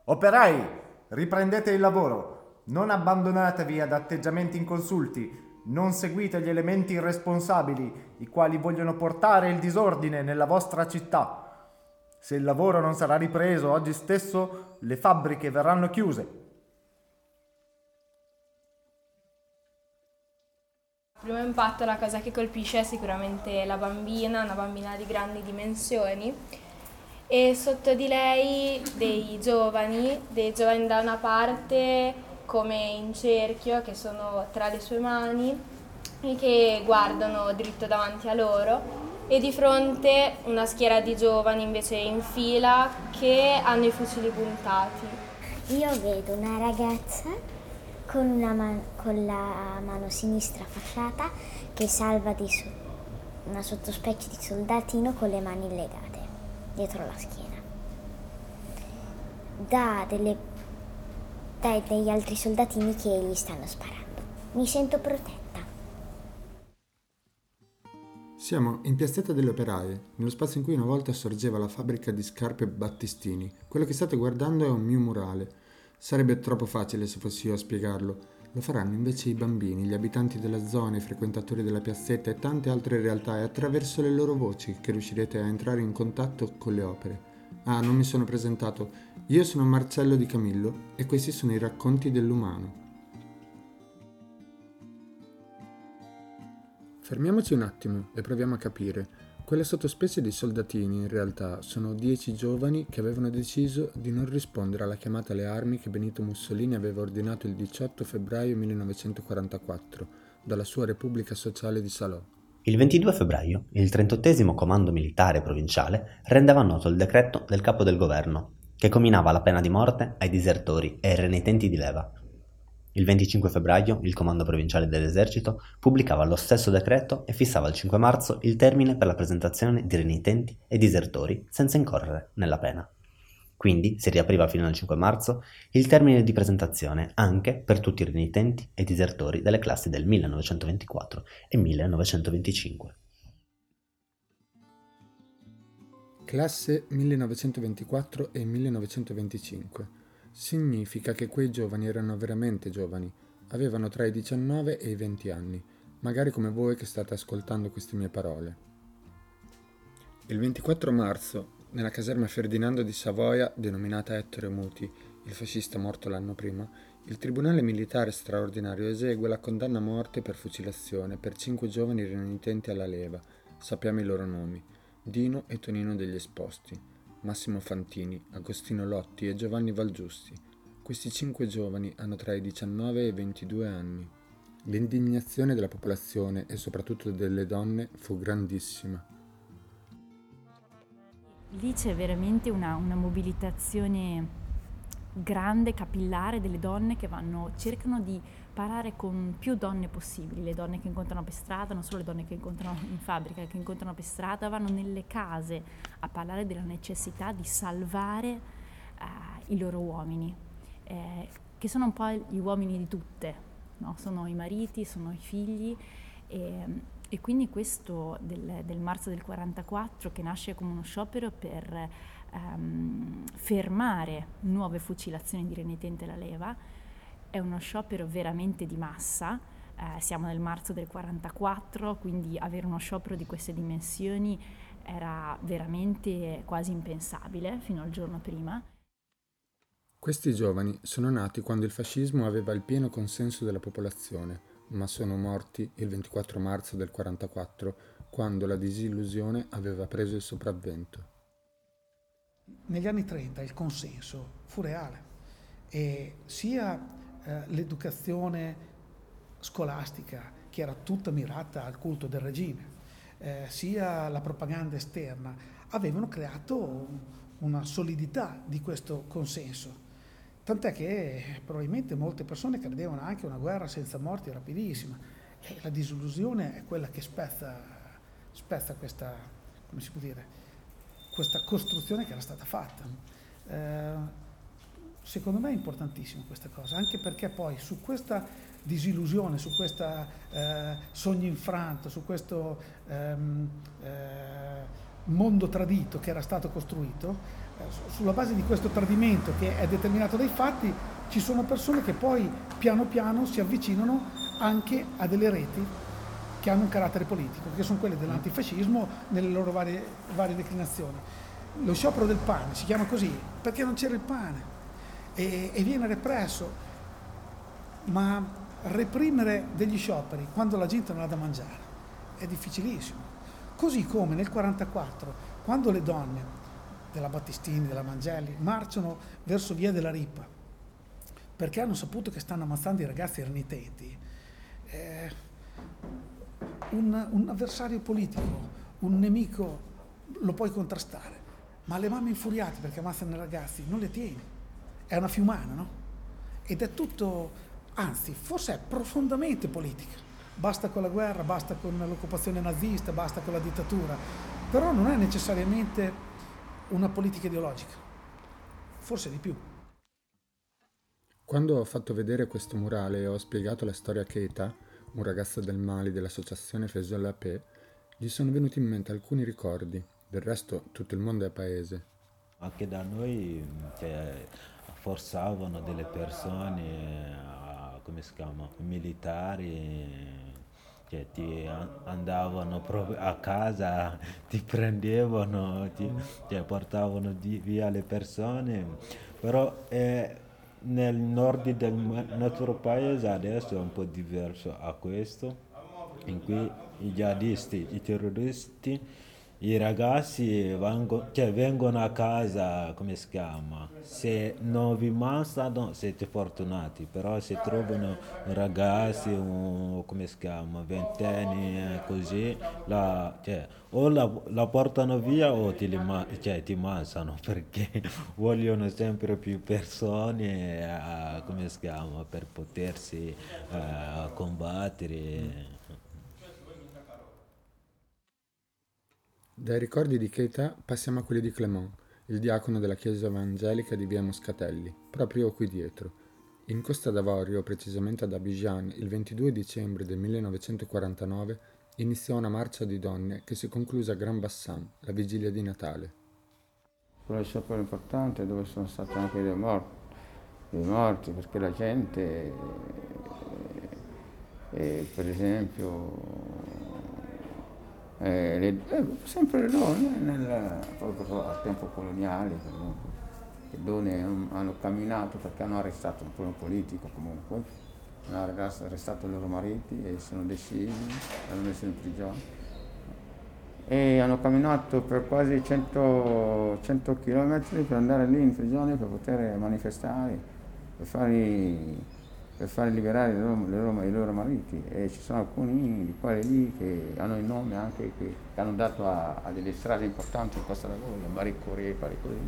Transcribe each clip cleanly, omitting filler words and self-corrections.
Operai, riprendete il lavoro. Non abbandonatevi ad atteggiamenti inconsulti. Non seguite gli elementi irresponsabili, i quali vogliono portare il disordine nella vostra città. Se il lavoro non sarà ripreso oggi stesso, le fabbriche verranno chiuse. Primo impatto la cosa che colpisce è sicuramente la bambina, una bambina di grandi dimensioni e sotto di lei dei giovani da una parte come in cerchio che sono tra le sue mani e che guardano dritto davanti a loro e di fronte una schiera di giovani invece in fila che hanno i fucili puntati. Io vedo una ragazza con la mano sinistra fasciata che salva una sottospecie di soldatino con le mani legate dietro la schiena. Degli altri soldatini che gli stanno sparando. Mi sento protetta. Siamo in Piazzetta delle Operaie, nello spazio in cui una volta sorgeva la fabbrica di scarpe Battistini. Quello che state guardando è un mio murale. Sarebbe troppo facile se fossi io a spiegarlo. Lo faranno invece i bambini, gli abitanti della zona, i frequentatori della piazzetta e tante altre realtà, e attraverso le loro voci che riuscirete a entrare in contatto con le opere. Ah, non mi sono presentato. Io sono Marcello Di Camillo e questi sono i racconti dell'umano. Fermiamoci un attimo e proviamo a capire. Quella sottospecie di soldatini in realtà sono 10 giovani che avevano deciso di non rispondere alla chiamata alle armi che Benito Mussolini aveva ordinato il 18 febbraio 1944 dalla sua Repubblica Sociale di Salò. Il 22 febbraio il 38° Comando Militare Provinciale rendeva noto il decreto del capo del governo che comminava la pena di morte ai disertori e ai renitenti di leva. Il 25 febbraio il Comando Provinciale dell'Esercito pubblicava lo stesso decreto e fissava il 5 marzo il termine per la presentazione di renitenti e disertori senza incorrere nella pena. Quindi si riapriva fino al 5 marzo il termine di presentazione anche per tutti i renitenti e disertori delle classi del 1924 e 1925. Classe 1924 e 1925. Significa che quei giovani erano veramente giovani, avevano tra i 19 e i 20 anni, magari come voi che state ascoltando queste mie parole. Il 24 marzo, nella caserma Ferdinando di Savoia, denominata Ettore Muti, il fascista morto l'anno prima, il Tribunale Militare Straordinario esegue la condanna a morte per fucilazione per 5 giovani renitenti alla leva. Sappiamo i loro nomi: Dino e Tonino degli Esposti, Massimo Fantini, Agostino Lotti e Giovanni Valgiusti. Questi 5 giovani hanno tra i 19 e i 22 anni. L'indignazione della popolazione e soprattutto delle donne fu grandissima. Lì c'è veramente una mobilitazione grande, capillare delle donne che cercano di parlare con più donne possibili, le donne che incontrano per strada, non solo le donne che incontrano in fabbrica, che incontrano per strada, vanno nelle case a parlare della necessità di salvare i loro uomini, che sono un po' gli uomini di tutte, no? Sono i mariti, sono i figli e quindi questo del marzo del 44, che nasce come uno sciopero per fermare nuove fucilazioni di renitenti alla leva, è uno sciopero veramente di massa. Siamo nel marzo del 44, quindi avere uno sciopero di queste dimensioni era veramente quasi impensabile fino al giorno prima. Questi giovani sono nati quando il fascismo aveva il pieno consenso della popolazione, ma sono morti il 24 marzo del 44, quando la disillusione aveva preso il sopravvento. Negli anni 30 il consenso fu reale e sia l'educazione scolastica, che era tutta mirata al culto del regime, sia la propaganda esterna, avevano creato una solidità di questo consenso. Tant'è che probabilmente molte persone credevano anche una guerra senza morti rapidissima, e la disillusione è quella che spezza questa, come si può dire, questa costruzione che era stata fatta. Secondo me è importantissimo questa cosa, anche perché poi su questa disillusione, su questa sogno infranto, su questo mondo tradito che era stato costruito, sulla base di questo tradimento che è determinato dai fatti, ci sono persone che poi piano piano si avvicinano anche a delle reti che hanno un carattere politico, che sono quelle dell'antifascismo nelle loro varie declinazioni. Lo sciopero del pane si chiama così perché non c'era il pane e viene represso, ma reprimere degli scioperi quando la gente non ha da mangiare è difficilissimo. Così come nel 1944, quando le donne della Battistini, della Mangelli marciano verso via della Ripa perché hanno saputo che stanno ammazzando i ragazzi renitenti, un avversario politico, un nemico lo puoi contrastare, ma le mamme infuriate perché ammazzano i ragazzi non le tieni, è una fiumana, no? Ed è tutto, anzi forse è profondamente politica, basta con la guerra, basta con l'occupazione nazista, basta con la dittatura, però non è necessariamente una politica ideologica, forse di più. Quando ho fatto vedere questo murale e ho spiegato la storia a Keita, un ragazzo del Mali dell'associazione Faisal la Paix, gli sono venuti in mente alcuni ricordi. Del resto tutto il mondo è paese. Anche da noi forzavano delle persone, militari, ti andavano proprio a casa, ti prendevano, portavano via le persone, però nel nord del nostro paese adesso è un po' diverso a questo, in cui i jihadisti, i terroristi, i ragazzi vengono a casa, se non vi ammazzano siete fortunati, però se trovano ragazzi, ventenni, così, o la portano via o ti ammazzano, perché vogliono sempre più persone, per potersi combattere. Dai ricordi di Keita passiamo a quelli di Clément, il diacono della chiesa evangelica di via Moscatelli, proprio qui dietro. In Costa d'Avorio, precisamente ad Abidjan, il 22 dicembre del 1949, iniziò una marcia di donne che si concluse a Grand Bassam, la vigilia di Natale. Quello sciopero importante dove sono stati anche dei morti perché la gente, per esempio, sempre le donne, proprio al tempo coloniale, le donne hanno camminato perché hanno arrestato un politico comunque, hanno arrestato i loro mariti e sono decisi, l'hanno messo in prigione. E hanno camminato per quasi 100 km per andare lì in prigione per poter manifestare, per far liberare i loro mariti, e ci sono alcuni di quelli lì che hanno il nome anche che hanno dato a delle strade importanti in Costa d'Avorio, Maricorie e pari così.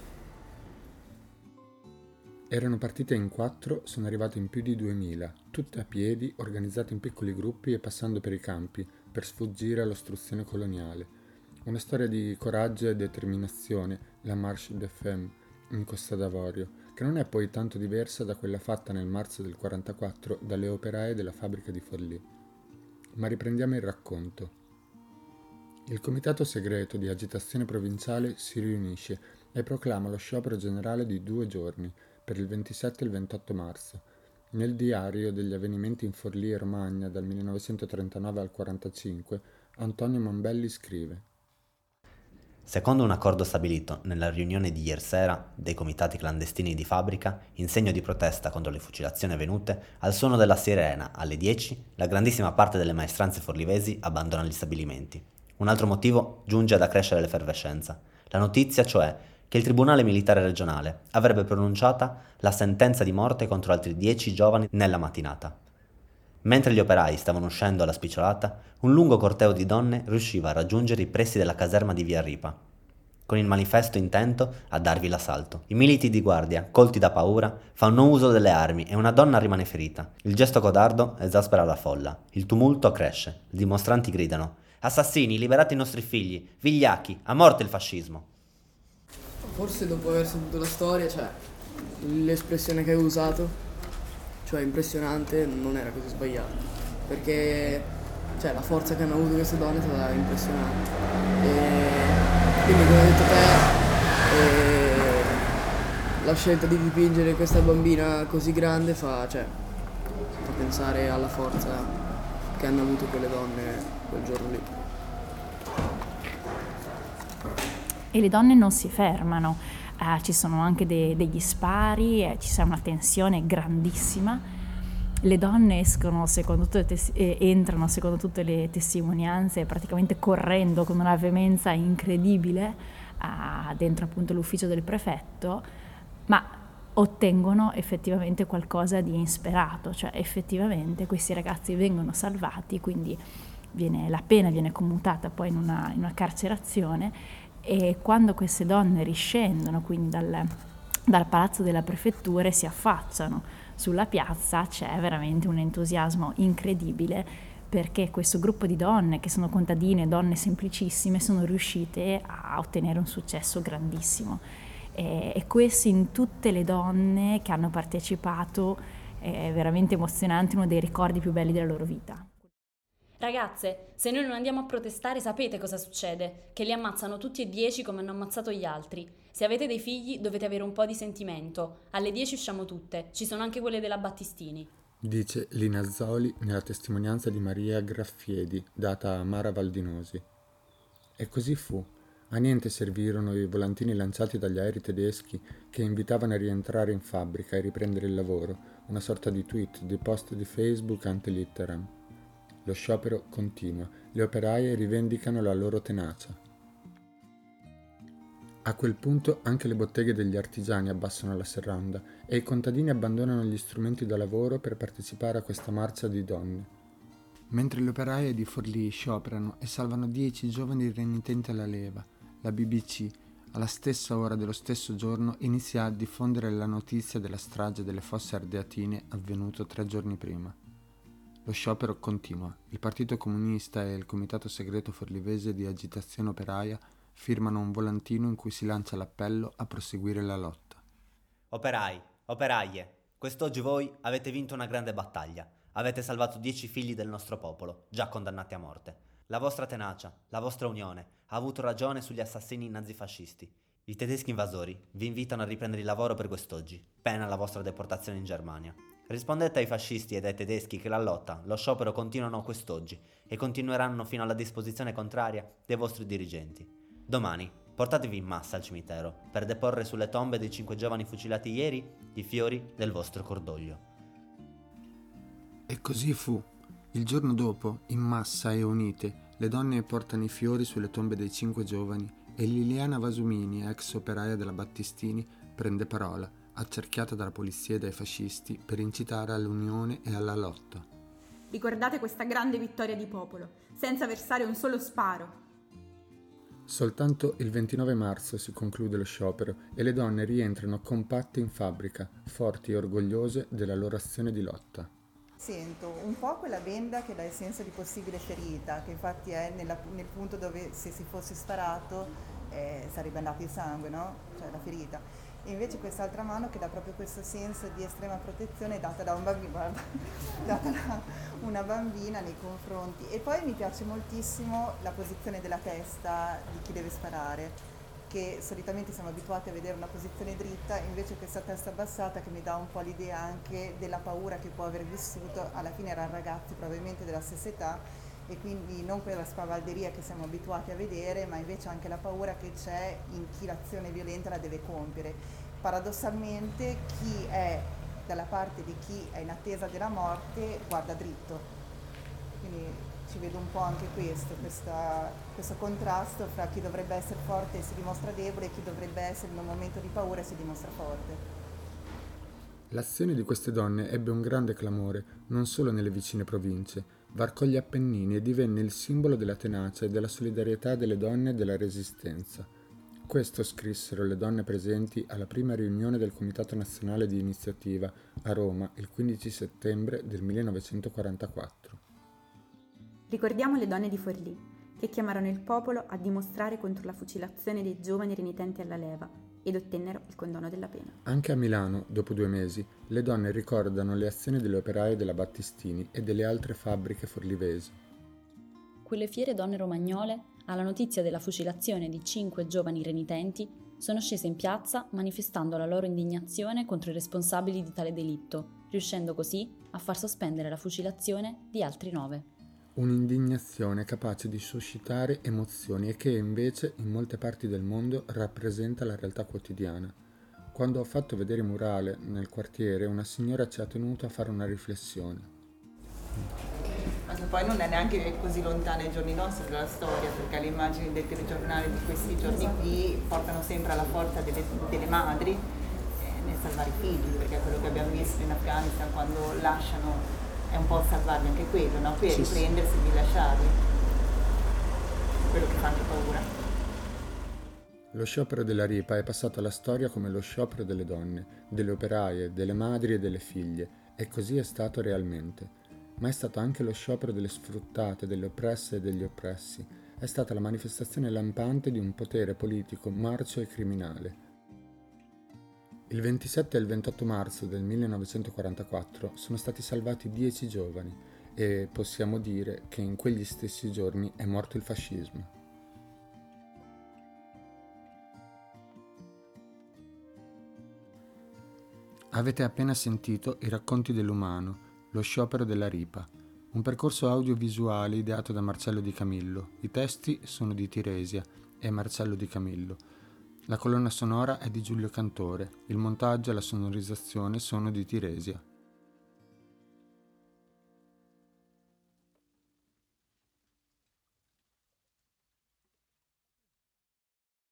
Erano partite in 4, sono arrivate in più di 2000, tutte a piedi, organizzate in piccoli gruppi e passando per i campi, per sfuggire all'ostruzione coloniale. Una storia di coraggio e determinazione, la Marche des Femmes, in Costa d'Avorio, che non è poi tanto diversa da quella fatta nel marzo del 1944 dalle operaie della fabbrica di Forlì. Ma riprendiamo il racconto. Il comitato segreto di agitazione provinciale si riunisce e proclama lo sciopero generale di 2 giorni, per il 27 e il 28 marzo. Nel diario degli avvenimenti in Forlì e Romagna dal 1939 al 1945, Antonio Mambelli scrive: Secondo un accordo stabilito nella riunione di ieri sera dei comitati clandestini di fabbrica, in segno di protesta contro le fucilazioni avvenute, al suono della sirena alle 10, la grandissima parte delle maestranze forlivesi abbandona gli stabilimenti. Un altro motivo giunge ad accrescere l'effervescenza. La notizia, cioè, che il Tribunale Militare Regionale avrebbe pronunciata la sentenza di morte contro altri 10 giovani nella mattinata. Mentre gli operai stavano uscendo alla spicciolata, un lungo corteo di donne riusciva a raggiungere i pressi della caserma di via Ripa, con il manifesto intento a darvi l'assalto. I militi di guardia, colti da paura, fanno uso delle armi e una donna rimane ferita. Il gesto codardo esaspera la folla. Il tumulto cresce. I dimostranti gridano: assassini, liberate i nostri figli, vigliacchi, a morte il fascismo. Forse dopo aver saputo la storia, l'espressione che hai usato, cioè impressionante, non era così sbagliata, perché la forza che hanno avuto queste donne è stata impressionante. Quindi come hai detto te, la scelta di dipingere questa bambina così grande fa pensare alla forza che hanno avuto quelle donne quel giorno lì. E le donne non si fermano, ci sono anche degli spari, ci sarà una tensione grandissima. Le donne entrano secondo tutte le testimonianze praticamente correndo con una veemenza incredibile dentro appunto l'ufficio del prefetto, ma ottengono effettivamente qualcosa di insperato, cioè effettivamente questi ragazzi vengono salvati, quindi la pena viene commutata poi in una carcerazione, e quando queste donne riscendono quindi dal palazzo della prefettura e si affacciano sulla piazza, c'è veramente un entusiasmo incredibile, perché questo gruppo di donne, che sono contadine, donne semplicissime, sono riuscite a ottenere un successo grandissimo. E questo in tutte le donne che hanno partecipato è veramente emozionante, uno dei ricordi più belli della loro vita. Ragazze, se noi non andiamo a protestare sapete cosa succede? Che li ammazzano tutti e 10 come hanno ammazzato gli altri. Se avete dei figli dovete avere un po' di sentimento. Alle 10 usciamo tutte, ci sono anche quelle della Battistini. Dice Lina Zoli nella testimonianza di Maria Graffiedi, data a Mara Valdinosi. E così fu. A niente servirono i volantini lanciati dagli aerei tedeschi che invitavano a rientrare in fabbrica e riprendere il lavoro, una sorta di tweet, di post di Facebook ante litteram. Lo sciopero continua, le operaie rivendicano la loro tenacia. A quel punto anche le botteghe degli artigiani abbassano la serranda e i contadini abbandonano gli strumenti da lavoro per partecipare a questa marcia di donne. Mentre le operaie di Forlì scioperano e salvano 10 giovani renitenti alla leva, la BBC, alla stessa ora dello stesso giorno, inizia a diffondere la notizia della strage delle Fosse Ardeatine avvenuto 3 giorni prima. Lo sciopero continua. Il Partito Comunista e il Comitato Segreto Forlivese di Agitazione Operaia firmano un volantino in cui si lancia l'appello a proseguire la lotta. Operai, operaie, quest'oggi voi avete vinto una grande battaglia. Avete salvato 10 figli del nostro popolo, già condannati a morte. La vostra tenacia, la vostra unione, ha avuto ragione sugli assassini nazifascisti. I tedeschi invasori vi invitano a riprendere il lavoro per quest'oggi, pena la vostra deportazione in Germania. Rispondete ai fascisti ed ai tedeschi che la lotta, lo sciopero continuano quest'oggi e continueranno fino alla disposizione contraria dei vostri dirigenti. Domani portatevi in massa al cimitero per deporre sulle tombe dei 5 giovani fucilati ieri i fiori del vostro cordoglio. E così fu. Il giorno dopo, in massa e unite, le donne portano i fiori sulle tombe dei 5 giovani e Liliana Vasumini, ex operaia della Battistini, prende parola, accerchiata dalla polizia e dai fascisti, per incitare all'unione e alla lotta. Ricordate questa grande vittoria di popolo, senza versare un solo sparo. Soltanto il 29 marzo si conclude lo sciopero e le donne rientrano compatte in fabbrica, forti e orgogliose della loro azione di lotta. Sento un po' quella benda che dà il senso di possibile ferita, che infatti è nel punto dove se si fosse sparato sarebbe andato il sangue, no? Cioè la ferita. E invece quest'altra mano che dà proprio questo senso di estrema protezione data da un bambino, guarda, data da una bambina nei confronti. E poi mi piace moltissimo la posizione della testa di chi deve sparare, che solitamente siamo abituati a vedere una posizione dritta, invece questa testa abbassata che mi dà un po' l'idea anche della paura che può aver vissuto. Alla fine erano ragazzi probabilmente della stessa età e quindi non quella spavalderia che siamo abituati a vedere, ma invece anche la paura che c'è in chi l'azione violenta la deve compiere. Paradossalmente chi è dalla parte di chi è in attesa della morte guarda dritto, quindi ci vedo un po' anche questo contrasto fra chi dovrebbe essere forte e si dimostra debole e chi dovrebbe essere in un momento di paura e si dimostra forte. L'azione di queste donne ebbe un grande clamore non solo nelle vicine province, varcò gli Appennini e divenne il simbolo della tenacia e della solidarietà delle donne e della resistenza. Questo scrissero le donne presenti alla prima riunione del Comitato Nazionale di Iniziativa a Roma il 15 settembre del 1944. Ricordiamo le donne di Forlì, che chiamarono il popolo a dimostrare contro la fucilazione dei giovani renitenti alla leva ed ottennero il condono della pena. Anche a Milano, dopo 2 mesi, le donne ricordano le azioni delle operaie della Battistini e delle altre fabbriche forlivesi. Quelle fiere donne romagnole Alla notizia della fucilazione di 5 giovani renitenti, sono scese in piazza manifestando la loro indignazione contro i responsabili di tale delitto, riuscendo così a far sospendere la fucilazione di altri 9. Un'indignazione capace di suscitare emozioni e che invece in molte parti del mondo rappresenta la realtà quotidiana. Quando ho fatto vedere il murale nel quartiere, una signora ci ha tenuto a fare una riflessione. Ma che poi non è neanche così lontana ai giorni nostri della storia, perché le immagini del telegiornale di questi giorni qui portano sempre alla forza delle madri nel salvare i figli, perché quello che abbiamo visto in Afghanistan quando lasciano è un po' salvarli anche quello, no? Qui è riprendersi e rilasciarli, quello che fa anche paura. Lo sciopero della Ripa è passato alla storia come lo sciopero delle donne, delle operaie, delle madri e delle figlie, e così è stato realmente. Ma è stato anche lo sciopero delle sfruttate, delle oppresse e degli oppressi. È stata la manifestazione lampante di un potere politico marcio e criminale. Il 27 e il 28 marzo del 1944 sono stati salvati 10 giovani e possiamo dire che in quegli stessi giorni è morto il fascismo. Avete appena sentito i racconti dell'umano, lo sciopero della Ripa, un percorso audiovisuale ideato da Marcello Di Camillo. I testi sono di Tiresia e Marcello Di Camillo. La colonna sonora è di Giulio Cantore, il montaggio e la sonorizzazione sono di Tiresia.